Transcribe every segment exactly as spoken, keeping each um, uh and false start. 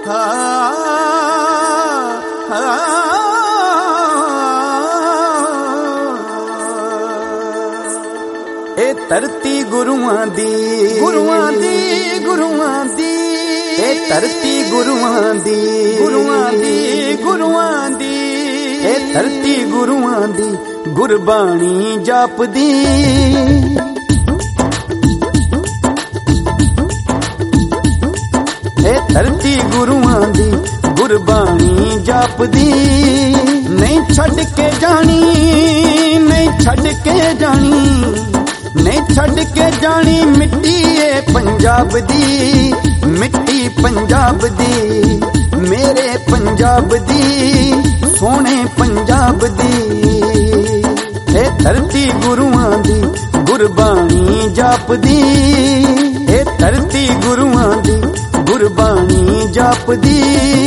ए धरती गुरुआं दी गुरुआं दी गुरुआं दी ए धरती गुरुआं दी गुरुआं दी गुरुआं दी ए धरती गुरुआं दी गुरबाणी जापदी ए धरती गुरुआं दी गुरबाणी जापदी नहीं छड़ के जानी नहीं छड़ के जानी नहीं छड़ के जानी मिट्टी ए पंजाब दी मिट्टी पंजाब दी मेरे पंजाब दी सोने पंजाब दी ए धरती गुरुआं दी गुरबाणी जापदी ए धरती गुरुआं दी गुरबाणी जापदी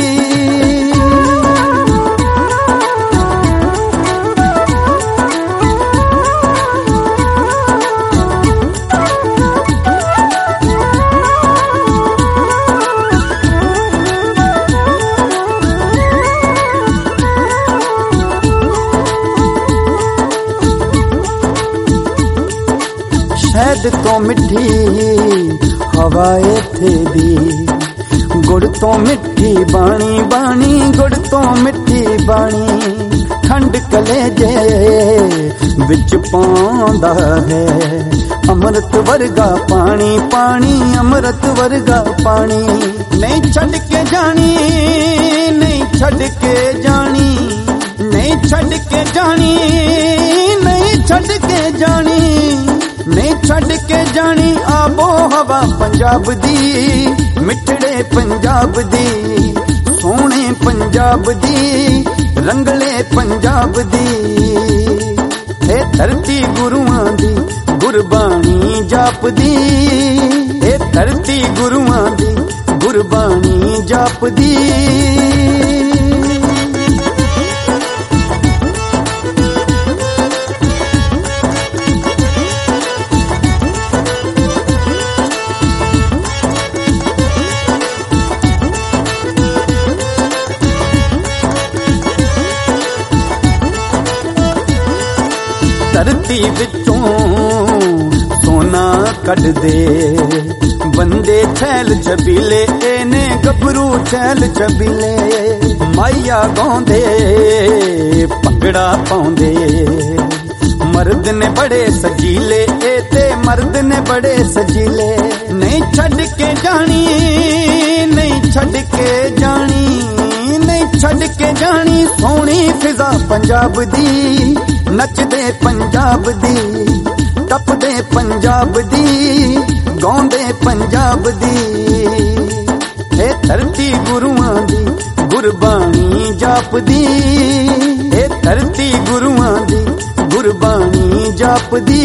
शहद तो मिठी हवा इत्थे दी गुड़ तो मिठी बाणी बाणी गुड़ तो मिठी बाणी ठंड कलेजे विच पाउंदा है अमृत वर्गा पानी पानी अमृत वर्गा पानी नहीं छड़ के जानी नहीं छड़ के जानी नहीं छड़ के जानी नहीं छड़ के जानी नहीं छड़ के जानी आबो हवा पंजाब दी मिठड़े पंजाब दी सोने पंजाब दी रंगले पंजाब दी ए धरती गुरुआं दी गुरबाणी जापदी ए धरती गुरुआं दी गुरबाणी जापदी धरती विचों सोना कढ़ दे बंदे छैल छबीले ने गभरू छैल छबीले माइया गाउंदे भंगड़ा पाउंदे मर्द ने बड़े सजीले ए ते मर्द ने बड़े सजीले नहीं छड़ के जानी नहीं छड़ के जानी नहीं छड़ के जानी सोनी फिजा पंजाब दी नचदे पंजाब दी टपदे पंजाब दी गाउंदे पंजाब दी ए धरती गुरुआं दी गुरबाणी जापदी ए धरती गुरुआं दी गुरबाणी जापदी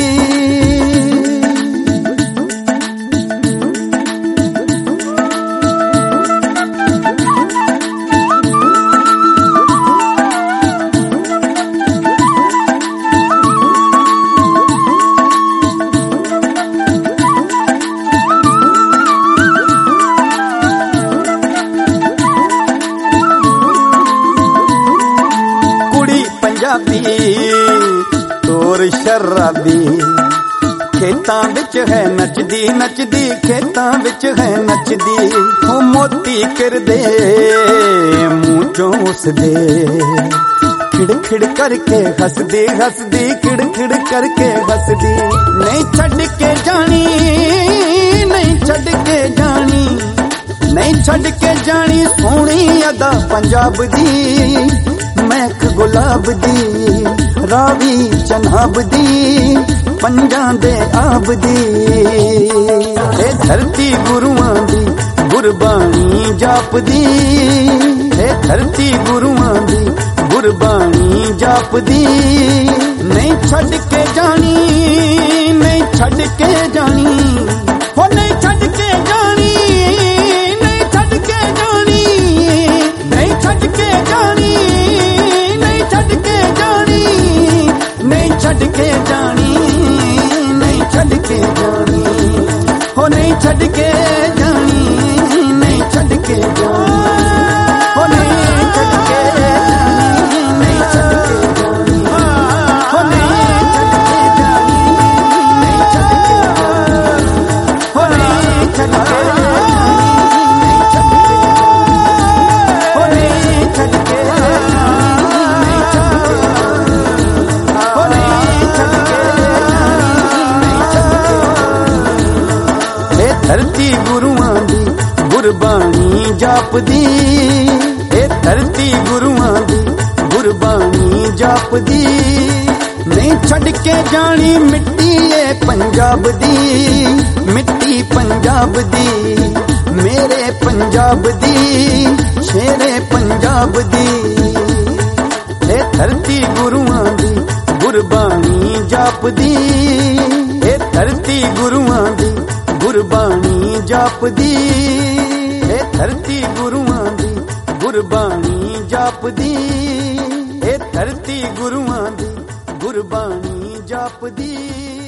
तोर शराबी खेतां विच है नचदी नचदी खेतां विच है नचदी ओ मोती करदे मूंह चों उसदे खिड़ खिड़ करके हसदी हसदी खिड़ खिड़ करके हसदी नहीं छड़ के जानी नहीं छड़ के जानी नहीं छड़ के जानी सोहनी अदा पंजाब दी महक गुलाब दी रावी चनाब दी पंजां दे आब दी ए धरती गुरुआं दी गुरबाणी जापदी ए धरती गुरुआं दी गुरबाणी जापदी नहीं छड़ के जानी नहीं छड़ के जानी हो नहीं छड़ के जानी नहीं छड़ के जानी नहीं छड़ के जानी नहीं छड़ के जानी नहीं छड़ के जानी नहीं छड़ के जानी हो नहीं छड़ के जानी नहीं छड़ के जानी। ਜਾਪਦੀ, ਇਹ ਧਰਤੀ ਗੁਰੂਆਂ ਦੀ ਗੁਰਬਾਣੀ ਜਾਪਦੀ। ਨਹੀਂ ਛੱਡ ਕੇ ਜਾਣੀ ਮਿੱਟੀ ਏ ਪੰਜਾਬ ਦੀ, ਮਿੱਟੀ ਪੰਜਾਬ ਦੀ, ਮੇਰੇ ਪੰਜਾਬ ਦੀ, ਸ਼ੇਰੇ ਪੰਜਾਬ ਦੀ। ਇਹ ਧਰਤੀ ਗੁਰੂਆਂ ਦੀ ਗੁਰਬਾਣੀ ਜਾਪਦੀ, ਇਹ ਧਰਤੀ ਗੁਰੂਆਂ ਦੀ ਗੁਰਬਾਣੀ ਜਾਪਦੀ। ਇਹ ਧਰਤੀ ਗੁਰੂਆਂ ਦੀ ਗੁਰਬਾਣੀ ਜਾਪਦੀ, ਇਹ ਧਰਤੀ ਗੁਰੂਆਂ ਦੀ ਗੁਰਬਾਣੀ ਜਾਪਦੀ।